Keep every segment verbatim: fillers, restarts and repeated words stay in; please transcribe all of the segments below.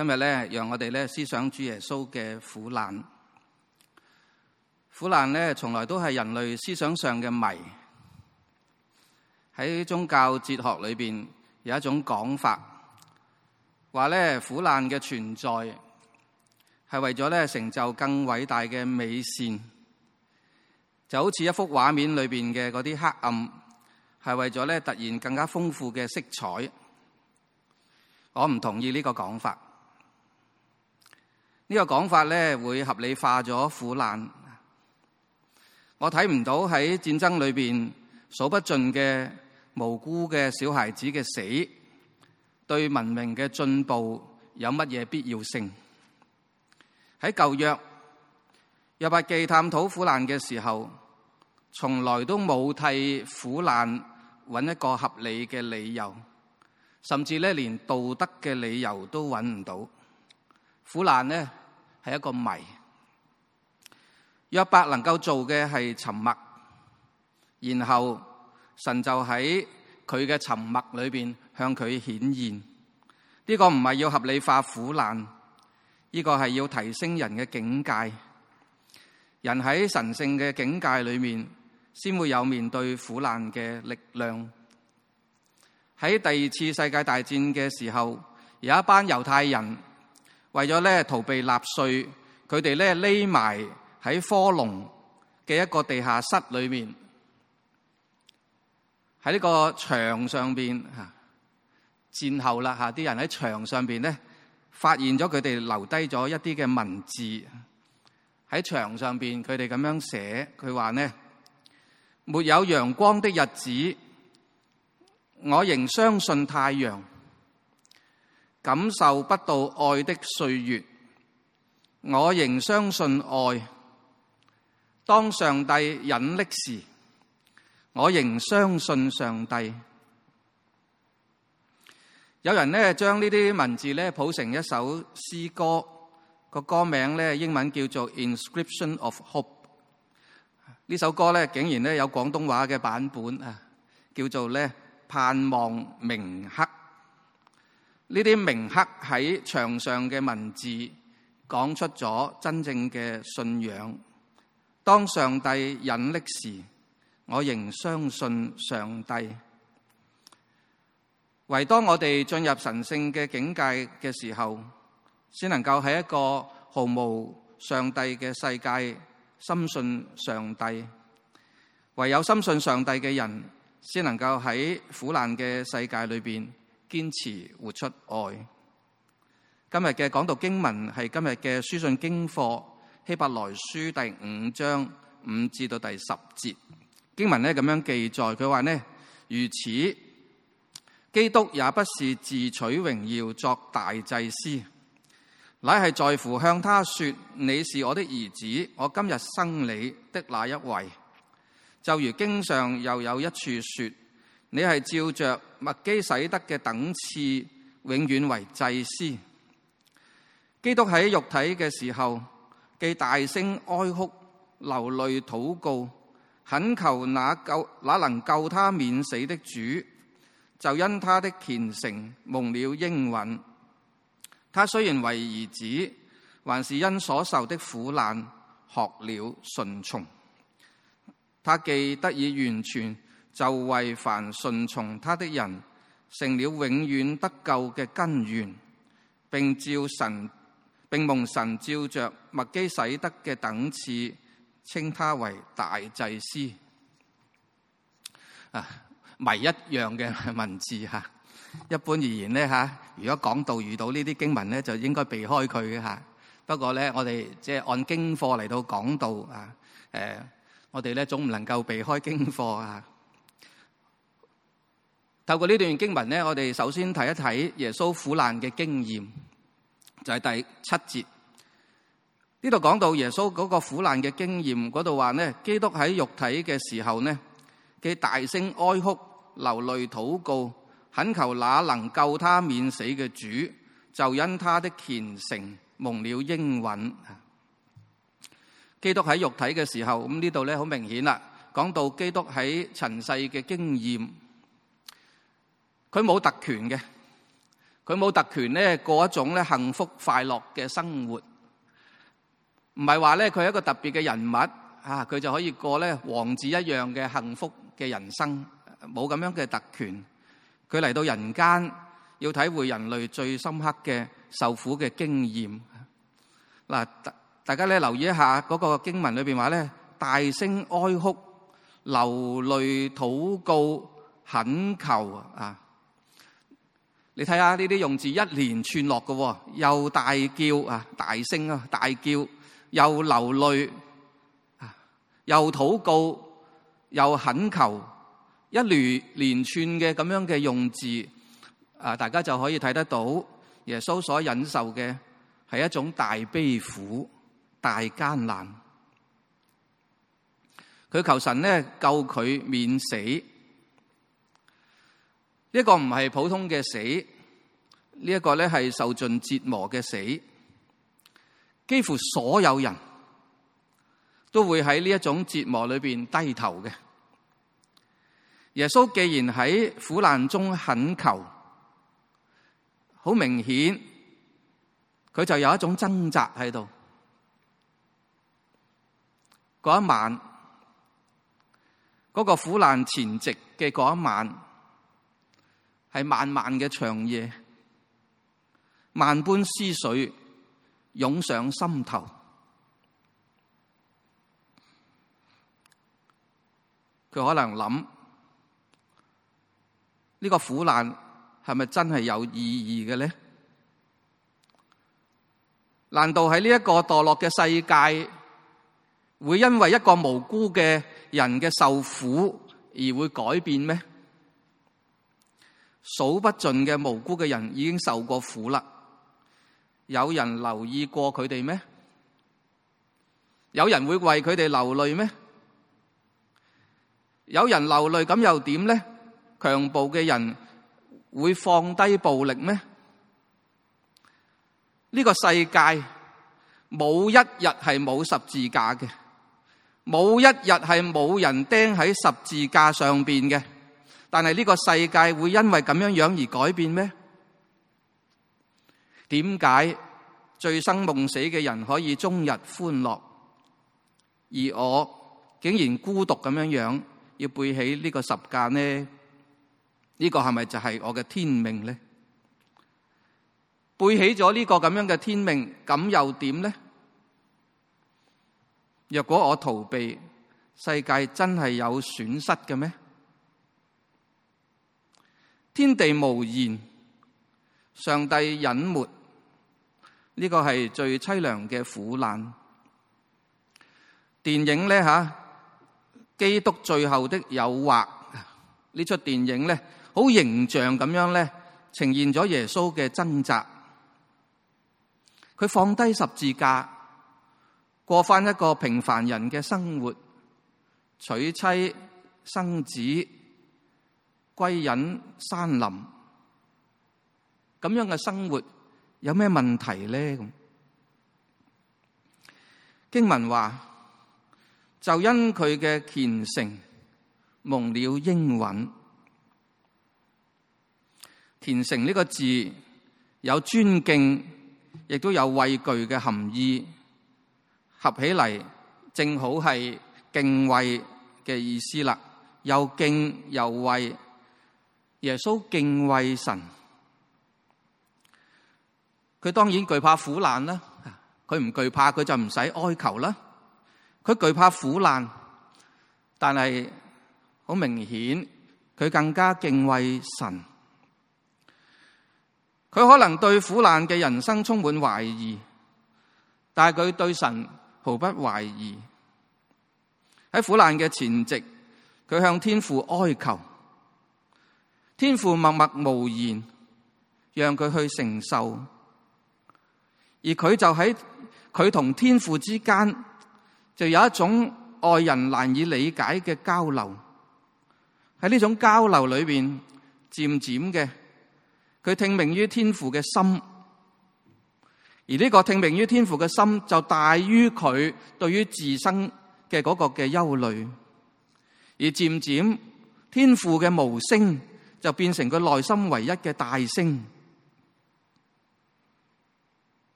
今日咧，讓我哋咧思想主耶穌嘅苦難。苦難咧，從來都係人類思想上嘅謎。喺宗教哲學裏邊有一種講法，話咧苦難嘅存在係為咗咧成就更偉大嘅美善，就好似一幅畫面裏邊嘅嗰啲黑暗，係為咗咧突然更加豐富嘅色彩。我唔同意呢個講法。呢個講法咧會合理化咗苦難。我睇唔到喺戰爭裏邊數不盡嘅無辜嘅小孩子嘅死，對文明嘅進步有乜嘢必要性？喺舊約約伯記探討苦難嘅時候，從來都冇替苦難揾一個合理嘅理由，甚至咧連道德嘅理由都揾唔到。苦難呢係一個謎。約伯能夠做嘅係沉默，然後神就喺佢嘅沉默裏邊向佢顯現。呢個唔係要合理化苦難，呢個係要提升人嘅境界。人喺神聖嘅境界裏面，先會有面對苦難嘅力量。喺第二次世界大戰嘅時候，有一班猶太人為咗咧逃避納粹，佢哋咧匿埋喺科隆嘅一個地下室裏面，喺呢個牆上邊吓，戰後啦吓，啲人喺牆上邊咧發現咗佢哋留低咗一啲嘅文字。喺牆上邊佢哋咁樣寫，佢話呢：沒有陽光的日子，我仍相信太陽；感受不到愛的歲月，我仍相信愛；當上帝隱匿時，我仍相信上帝。有人呢將呢啲文字呢譜成一首詩歌，個歌名呢英文叫做 Inscription of Hope。呢首歌呢竟然呢有廣東話嘅版本啊，叫做呢盼望銘刻。呢啲銘刻喺牆上嘅文字，講出咗真正嘅信仰。當上帝隱匿時，我仍相信上帝。唯當我哋進入神聖嘅境界嘅時候，先能夠喺一個毫無上帝嘅世界深信上帝。唯有深信上帝嘅人，先能夠喺苦難嘅世界裏邊堅持活出愛。今日嘅講道經文係今日嘅書信經課希伯來書第五章五至到第十節。經文呢咁樣記載，佢話呢：如此，基督也不是自取榮耀作大祭司，乃係在乎向他說：你是我的兒子，我今日生你的那一位。就如經上又有一處說：你係照着麥基洗德嘅等次，永遠為祭司。基督喺肉體嘅時候，既大聲哀哭、流淚禱告，懇求那救那能救他免死的主，就因他的虔誠蒙了應允。他雖然為兒子，還是因所受的苦難學了順從。他既得以完全，就為凡順從他的人成了永遠得救嘅根源，並照神並蒙神照着麥基洗德嘅等次，稱他為大祭司。啊，謎一樣嘅文字吓。一般而言咧吓，如果講道遇到呢啲經文咧，就應該避開佢嘅吓。不過咧，我哋即係按經課嚟到講道啊，誒，我哋咧總唔能夠避開經課啊。透過呢段經文咧，我哋首先睇一睇耶穌苦難嘅經驗，就係第七節。呢度講到耶穌嗰個苦難嘅經驗，嗰度話咧，基督喺肉體嘅時候咧，既大聲哀哭、流淚禱告，懇求那能救他免死嘅主，就因他的虔誠蒙了應允。基督喺肉體嘅時候，咁呢度咧好明顯啦，講到基督喺塵世嘅經驗，佢冇特權嘅， 佢冇特權咧過一種咧幸福快樂嘅生活，唔係話咧佢係一個特別嘅人物啊，佢就可以過咧王子一樣嘅幸福嘅人生，冇咁樣嘅特權。佢嚟到人間，要體會人類最深刻嘅受苦嘅經驗。嗱，大家咧留意一下嗰個經文裏邊話咧，大聲哀哭、流淚禱告、懇求啊！你睇下呢啲用字一連串落嘅，又大叫啊，大聲啊，大叫，又流淚啊，又禱告，又懇求，一連連串嘅咁樣嘅用字啊，大家就可以睇得到耶穌所忍受嘅係一種大悲苦、大艱難。佢求神咧救佢免死，呢個唔係普通嘅死，呢一個咧係受盡折磨嘅死。幾乎所有人都會喺呢一種折磨裏邊低頭嘅。耶穌既然喺苦難中懇求，好明顯佢就有一種掙扎喺度。嗰一晚，嗰個苦難前夕嘅嗰一晚，係漫漫嘅長夜，萬般思緒湧上心頭。佢可能諗，呢個苦難係咪真係有意義嘅呢？難道喺呢一個墮落嘅世界，會因為一個無辜嘅人嘅受苦而會改變咩？數不盡嘅無辜嘅人已經受過苦啦，有人留意過佢哋咩？有人會為佢哋流淚咩？有人流淚咁又點呢？強暴嘅人會放低暴力咩？呢個世界冇一日係冇十字架嘅，冇一日係冇人釘喺十字架上邊嘅。但係呢個世界會因為咁樣樣而改變咩？點解醉生夢死嘅人可以終日歡樂，而我竟然孤獨咁樣樣要背起呢個十架呢？呢個係咪就係我嘅天命呢？背起咗呢個咁樣嘅天命，咁又點呢？若果我逃避，世界真係有損失嘅咩？天地無言，上帝隱沒，呢個係最淒涼嘅苦難。電影咧吓，基督最後的誘惑，呢出電影咧好形象咁樣咧呈現咗耶穌嘅掙扎。佢放低十字架，過翻一個平凡人嘅生活，娶妻生子，歸隱山林，咁樣嘅生活有咩問題咧？咁經文話，就因佢嘅虔誠蒙了應允。虔誠呢個字有尊敬，亦都有畏懼嘅含義，合起嚟正好係敬畏嘅意思啦，又敬又畏。耶穌敬畏神，佢當然懼怕苦難啦。佢唔懼怕，佢就唔使哀求啦。佢懼怕苦難，但係好明顯，佢更加敬畏神。佢可能對苦難嘅人生充滿懷疑，但係佢對神毫不懷疑。喺苦難嘅前夕，佢向天父哀求。天父默默無言，讓佢去承受，而佢就喺佢同天父之間，就有一種外人難以理解嘅交流。喺呢種交流裏邊，漸漸嘅，佢聽命於天父嘅心，而呢個聽命於天父嘅心，就大於佢對於自身嘅嗰個嘅憂慮，而漸漸天父嘅無聲，就變成佢內心唯一嘅大聲。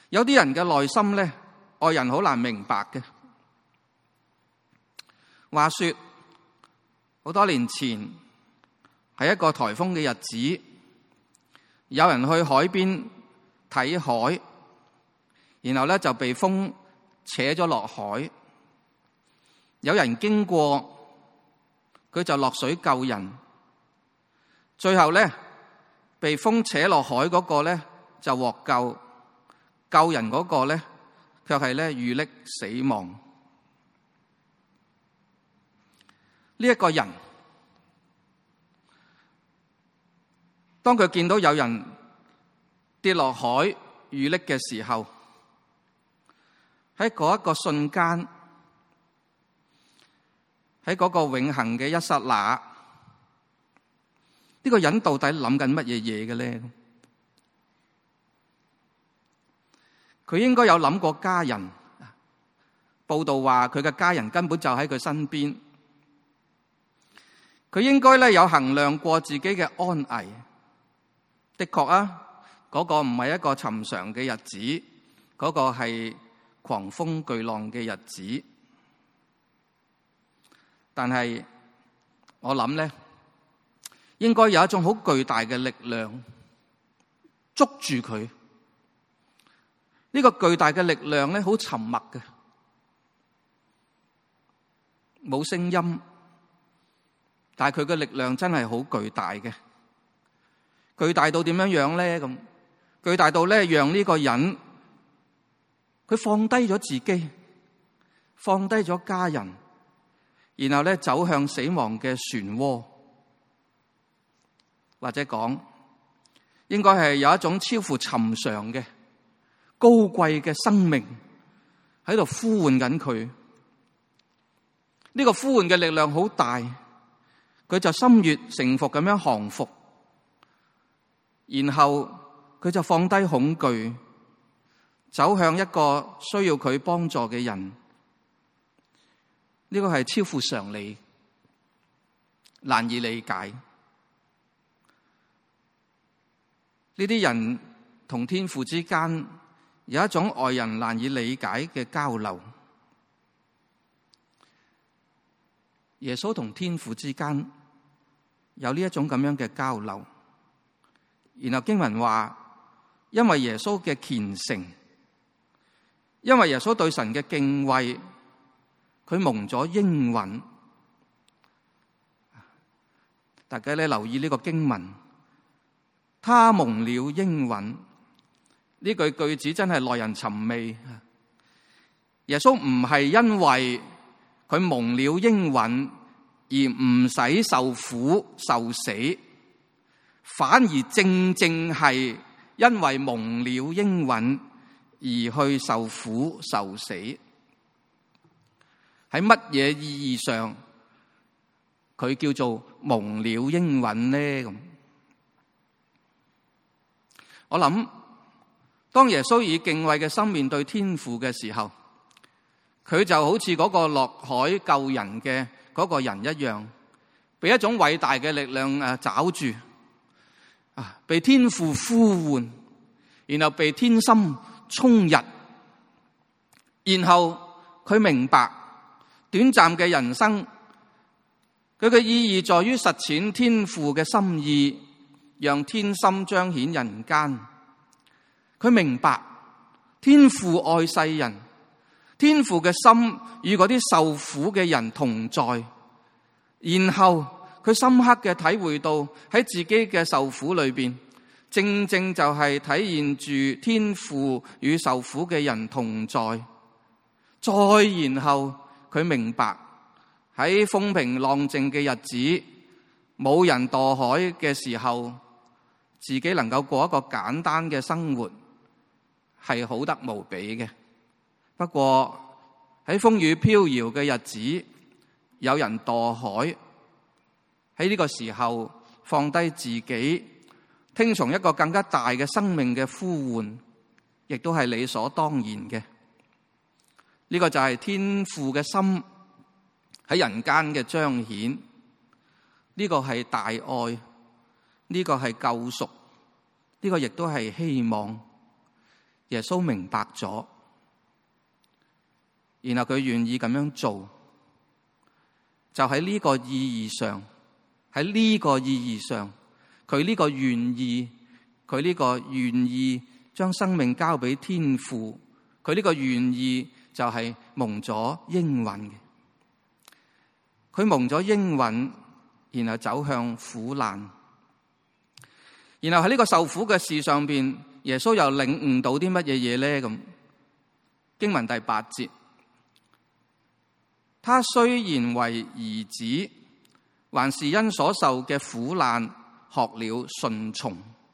有啲人嘅內心咧，外人好難明白嘅。話說好多年前係一個颱風嘅日子，有人去海邊睇海，然後咧就被風扯咗落海。有人經過，佢就落水救人。最後咧，被風扯落海嗰個咧就獲救，救人嗰個咧卻係咧遇溺死亡。呢一個人，當佢見到有人跌落海遇溺嘅時候，喺嗰一個瞬間，喺嗰個永恆嘅一剎那，呢個人到底諗緊乜嘢嘢嘅咧？佢應該有諗過家人。報道話佢嘅家人根本就喺佢身邊。佢應該咧有衡量過自己嘅安危。的確啊，嗰個唔係一個尋常嘅日子，嗰個係狂風巨浪嘅日子。但係我諗咧，應該有一種好巨大嘅力量捉住佢。呢個巨大嘅力量咧，好沉默嘅，冇聲音，但係佢嘅力量真係好巨大嘅。巨大到點樣樣咧？咁巨大到咧，讓呢個人佢放低咗自己，放低咗家人，然後咧走向死亡嘅漩渦，或者講應該係有一種超乎尋常嘅高貴嘅生命喺度呼喚緊佢。呢個呼喚嘅力量好大，佢就心悅誠服咁樣降服，然後佢就放低恐懼，走向一個需要佢幫助嘅人。呢個係超乎常理，難以理解。呢啲人同天父之間有一種外人難以理解嘅交流。耶穌同天父之間有呢一種咁樣嘅交流。然後經文話，因為耶穌嘅虔誠，因為耶穌對神嘅敬畏，佢蒙咗應允。大家咧留意呢個經文，他蒙了應允，呢句句子真係耐人尋味。耶穌唔係因為佢蒙了應允而唔使受苦受死，反而正正係因為蒙了應允而去受苦受死。喺乜嘢意義上佢叫做蒙了應允呢？咁我諗，當耶穌以敬畏嘅心面對天父嘅時候，佢就好似嗰個落海救人嘅嗰個人一樣，被一種偉大嘅力量誒抓住，啊，被天父呼喚，然後被天心衝入，然後佢明白短暫嘅人生，佢嘅意義在於實踐天父嘅心意，讓天心彰顯人間。佢明白天父愛世人，天父嘅心與嗰啲受苦嘅人同在，然後佢深刻嘅體會到喺自己嘅受苦裏邊，正正就係體現住天父與受苦嘅人同在。再然後佢明白喺風平浪靜嘅日子，冇人墮海嘅時候，自己能夠過一個簡單嘅生活係好得無比嘅。不過喺風雨飄搖嘅日子，有人墮海，喺呢個時候放低自己，聽從一個更加大嘅生命嘅呼喚，亦都係理所當然嘅。呢個就係天父嘅心喺人間嘅彰顯。呢個係大愛，呢個係救贖，呢個亦都係希望。 耶穌明白咗，然後佢願意咁樣做，就喺呢個意義上，喺呢個意義上，佢呢個願意，佢呢個願意將生命交俾天父，佢呢個願意就係蒙咗應允嘅。佢蒙咗應允，然後走向苦難，然後喺呢個受苦嘅事上邊，耶穌又領悟到啲乜嘢嘢咧？咁經文第八節，他雖然為兒子，還是因所受嘅苦難學了順從。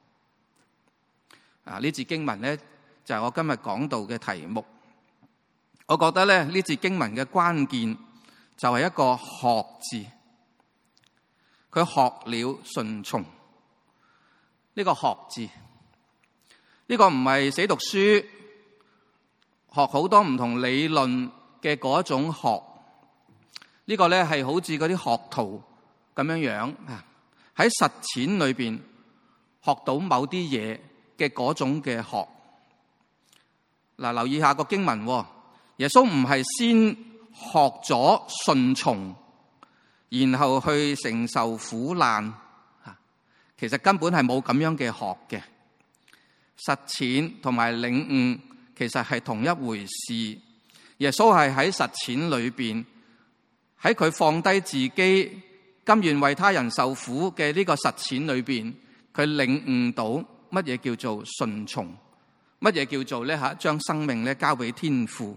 啊，呢節經文咧就係我今日講道嘅題目。我覺得咧呢節經文嘅關鍵就係一個學字，佢學了順從。呢個學字，呢個唔係死讀書，學好多唔同理論嘅嗰種學。呢個咧係好似嗰啲學徒咁樣樣啊，喺實踐裏邊學到某啲嘢嘅嗰種嘅學。嗱，留意下個經文，耶穌唔係先學咗順從，然後去承受苦難。其實根本係冇咁樣嘅學嘅，實踐同埋領悟其實係同一回事。耶穌係喺實踐裏邊，喺佢放低自己，甘願為他人受苦嘅呢個實踐裏邊，佢領悟到乜嘢叫做順從，乜嘢叫做咧吓將生命咧交俾天父。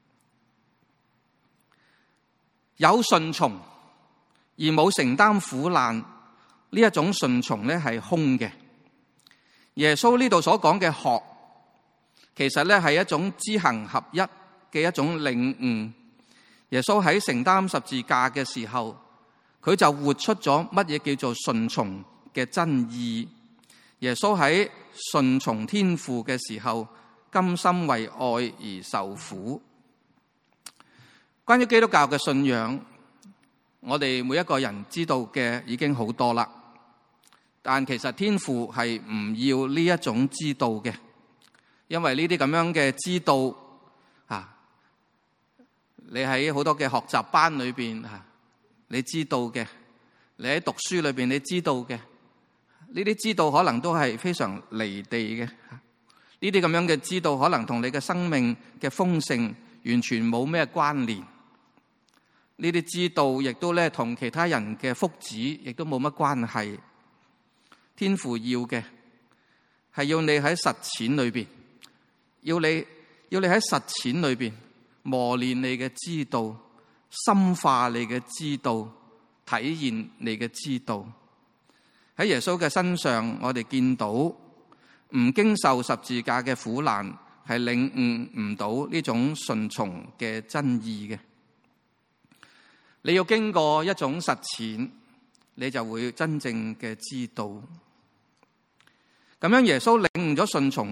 有順從而冇承擔苦難，呢一種順從咧係空嘅。耶穌呢度所講嘅學，其實咧係一種知行合一嘅一種領悟。耶穌喺承擔十字架嘅時候，佢就活出咗乜嘢叫做順從嘅真義。耶穌喺順從天父嘅時候，甘心為愛而受苦。關於基督教嘅信仰，我哋每一個人知道嘅已經好多啦。但其實天父係唔要呢一種知道嘅，因為呢啲咁樣嘅知道啊，你喺好多嘅學習班裏邊啊，你知道嘅，你喺讀書裏邊你知道嘅，呢啲知道可能都係非常離地嘅。呢啲咁樣嘅知道，可能同你嘅生命嘅豐盛完全冇咩關聯。呢啲知道亦都咧同其他人嘅福祉亦都冇乜關係。天父要嘅係要你喺實踐裏邊，要你要你喺實踐裏邊磨練你嘅知道，深化你嘅知道，體驗你嘅知道。喺耶穌嘅身上，我哋見到唔經受十字架嘅苦難，係領悟唔到呢種順從嘅真義嘅。你要經過一種實踐，你就會真正嘅知道。咁樣耶穌領悟咗順從，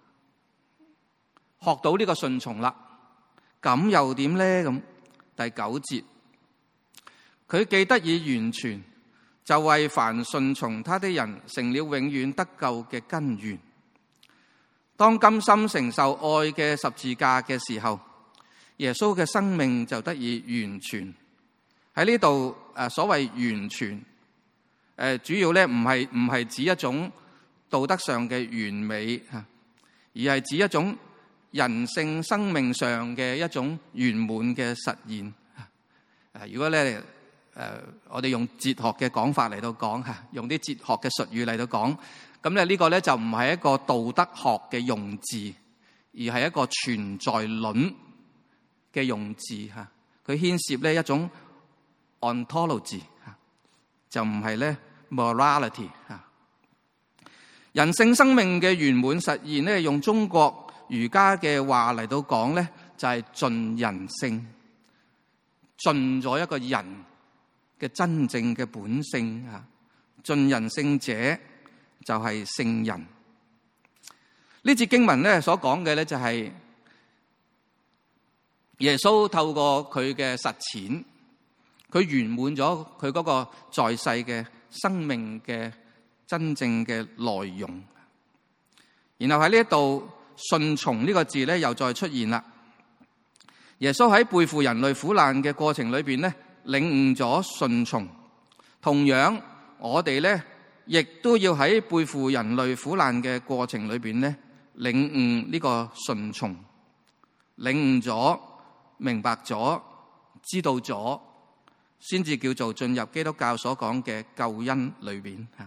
學到呢個順從啦，咁又點咧？咁第九節，佢既得以完全，就為凡順從他的人成了永遠得救嘅根源。當甘心承受愛嘅十字架嘅時候，耶穌嘅生命就得以完全。喺呢度誒，所謂完全誒，主要咧唔係唔係指一種道德上嘅完美吓，而係指一種人性生命上嘅一種圓滿嘅實現。誒，如果咧誒，我哋用哲學嘅講法嚟到講吓，用啲哲學嘅術語嚟到講，咁咧呢個咧就唔係一個道德學嘅用字，而係一個存在論嘅用字吓。佢牽涉咧一種 ontology 吓，就唔係咧 morality 吓。人性生命嘅圓滿實現咧，用中國儒家嘅話嚟到講咧，就係盡人性，盡咗一個人嘅真正嘅本性啊！盡人性者就係聖人。呢節經文咧所講嘅咧就係耶穌透過佢嘅實踐，佢圓滿咗佢嗰個在世嘅生命嘅真正嘅內容。然後喺呢一度順從呢個字咧又再出現啦。耶穌喺背負人類苦難嘅過程裏邊咧，領悟咗順從。同樣，我哋咧亦都要喺背負人類苦難嘅過程裏邊咧，領悟呢個順從，領悟咗、明白咗、知道咗，先至叫做進入基督教所講嘅救恩裏邊吓。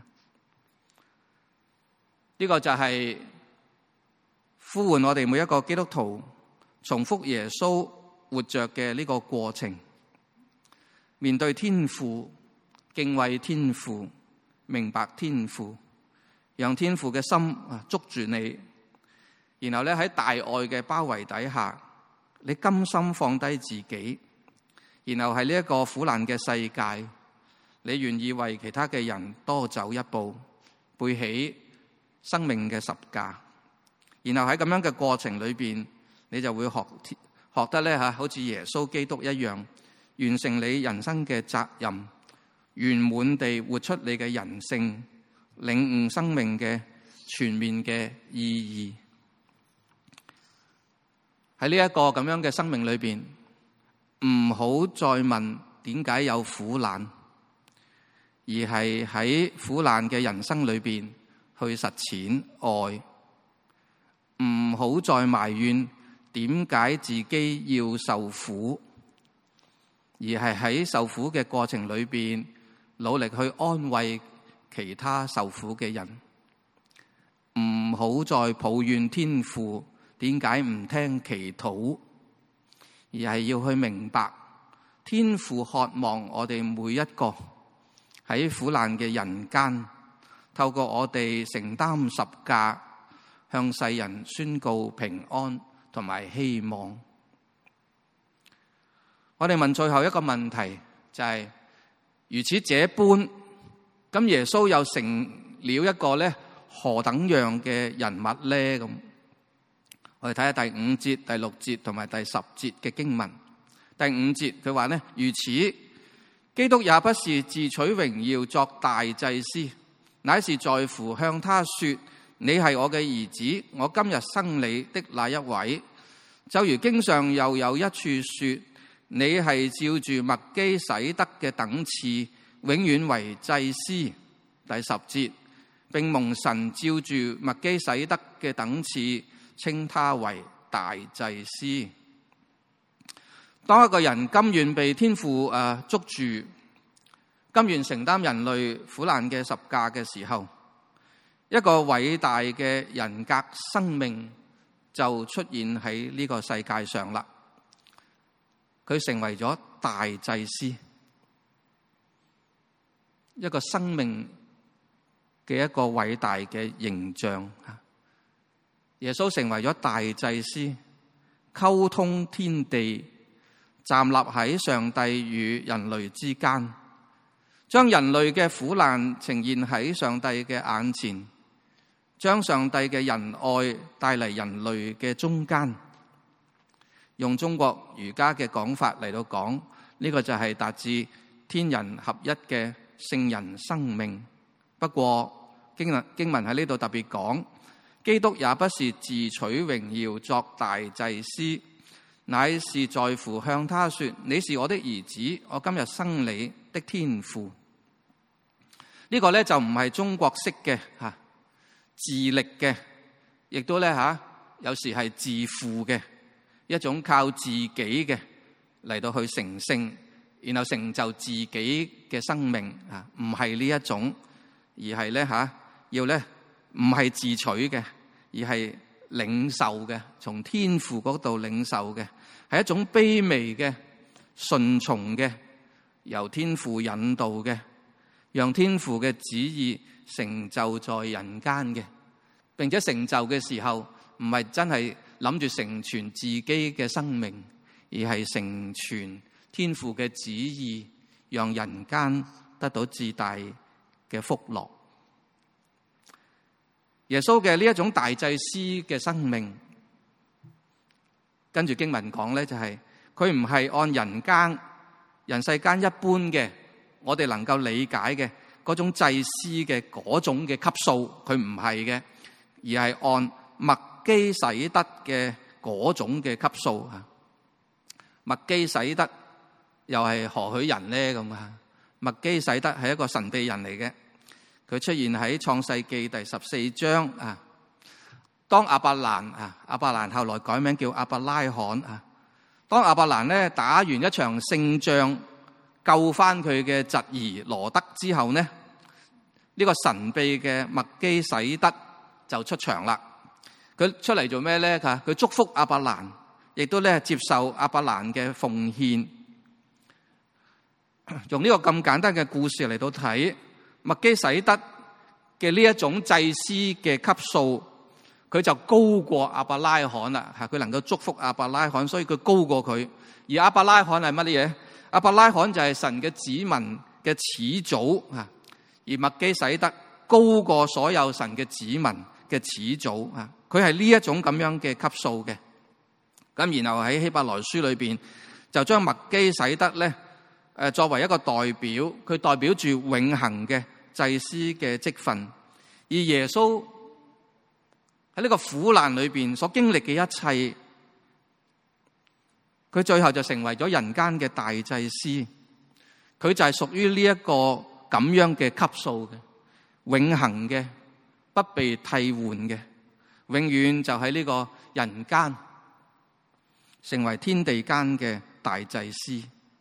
呢個就係呼喚我哋每一個基督徒重複耶穌活着嘅呢個過程，面對天父，敬畏天父，明白天父，讓天父嘅心捉住你，然後咧喺大愛嘅包圍底下，你甘心放低自己，然後喺呢一個苦難嘅世界，你願意為其他嘅人多走一步，背起生命嘅十架，然後喺咁樣嘅過程裏邊，你就會學學得咧吓，好似耶穌基督一樣，完成你人生嘅責任，圓滿地活出你嘅人性，領悟生命嘅全面嘅意義。喺呢一個咁樣嘅生命裏邊，唔好再問點解有苦難，而係喺苦難嘅人生裏邊去實踐愛。唔好再埋怨點解自己要受苦，而係喺受苦嘅過程裏邊努力去安慰其他受苦嘅人。唔好再抱怨天父點解唔聽祈禱，而係要去明白天父渴望我哋每一個喺苦難嘅人間，透過我哋承擔十架，向世人宣告平安同埋希望。我哋問最後一個問題，就係、是、如此這般，咁耶穌又成了一個咧何等樣嘅人物咧？咁我哋睇下第五節、第六節同埋第十節嘅經文。第五節佢話咧，如此基督也不是自取榮耀作大祭司，乃是在乎向他說，你係我嘅兒子，我今日生你的那一位。就如經上又有一處說，你係照住麥基洗德嘅等次，永遠為祭司。第十節，並蒙神照住麥基洗德嘅等次，稱他為大祭司。當一個人甘願被天父誒捉住，甘願承擔人類苦難嘅十架嘅時候，一個偉大嘅人格生命就出現喺呢個世界上啦。佢成為咗大祭司，一個生命嘅一個偉大嘅形象。耶穌成為咗大祭司，溝通天地，站立喺上帝與人類之間，將人類嘅苦難呈現喺上帝嘅眼前，將上帝嘅仁愛帶嚟人類嘅中間。用中國儒家嘅講法嚟到講，呢、這個就係達至天人合一嘅聖人生命。不過經文經文喺呢度特別講，基督也不是自取榮耀作大祭司，乃是在乎向他說，你是我的兒子，我今日生你的天父。呢、這個咧就唔係中國式嘅吓自力嘅，亦都咧吓有時係自負嘅一種靠自己嘅嚟到去成聖，然後成就自己嘅生命啊，唔係呢一種，而係咧吓要咧唔係自取嘅，而係領受嘅，從天父嗰度領受嘅，係一種卑微嘅、順從嘅，由天父引導嘅，讓天父嘅旨意成就在人間嘅，並且成就嘅時候唔係真係諗住成全自己嘅生命，而係成全天父嘅旨意，讓人間得到至大嘅福樂。耶穌嘅呢一種大祭司嘅生命，跟住經文講咧，就係佢唔係按人間人世間一般嘅我哋能夠理解嘅嗰種祭司嘅嗰種嘅級數，佢唔係嘅，而係按麥基洗德嘅嗰種嘅級數啊。麥基洗德又係何許人咧？咁啊，麥基洗德係一個神秘人嚟嘅，佢出現喺創世記第十四章啊。當亞伯蘭啊，亞伯蘭後來改名叫亞伯拉罕啊。當亞伯蘭咧打完一場勝仗，救翻佢嘅侄兒羅德之後呢，呢、呢個神秘嘅麥基洗德就出場啦。佢出嚟做咩咧？佢祝福亞伯蘭，亦都咧接受亞伯蘭嘅奉獻。用呢個咁簡單嘅故事嚟到睇麥基洗德嘅呢一種祭司嘅級數，佢就高過亞伯拉罕啦。吓，佢能夠祝福亞伯拉罕，所以佢高過佢。而亞伯拉罕係乜嘢？亞伯拉罕就係神嘅子民嘅始祖啊。而麥基洗德高過所有神嘅子民嘅始祖啊。佢係呢一種咁樣嘅級數嘅。咁然後喺希伯來書裏邊就將麥基洗德咧誒作為一個代表，佢代表住永恆嘅祭司嘅職分。而耶穌喺呢個苦難裏邊所經歷嘅一切，佢最後就成為咗人間嘅大祭司。佢就係屬於呢一個咁樣嘅級數嘅，永恆嘅，不被替換嘅，永遠就喺呢個人間成為天地間嘅大祭司。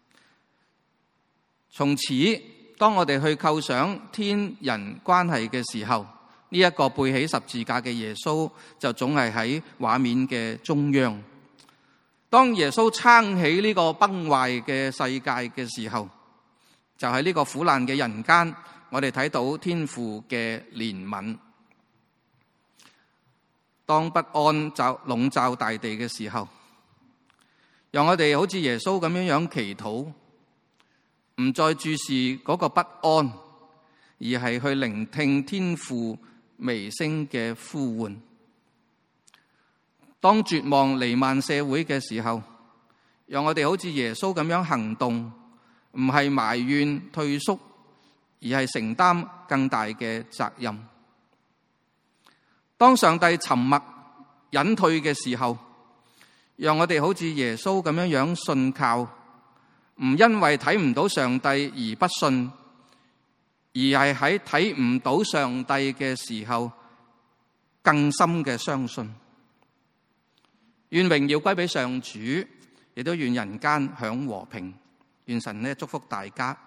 從此，當我哋去構想天人關係嘅時候，呢、這、一個背起十字架嘅耶穌就總係喺畫面嘅中央。當耶穌撐起呢個崩壞嘅世界嘅時候，就喺呢個苦難嘅人間，我哋睇到天父嘅憐憫。當不安罩籠罩大地嘅時候，讓我哋好似耶穌咁樣樣祈禱，唔再注視嗰個不安，而係去聆聽天父微聲嘅呼喚。當絕望彌漫社會嘅時候，讓我哋好似耶穌咁樣行動，唔係埋怨退縮，而係承擔更大嘅責任。當上帝沉默隱退嘅時候，讓我哋好似耶穌咁樣樣信靠，唔因為睇唔到上帝而不信，而係喺睇唔到上帝嘅時候更深嘅相信。願榮耀歸俾上主，亦都願人間享和平。願神呢祝福大家。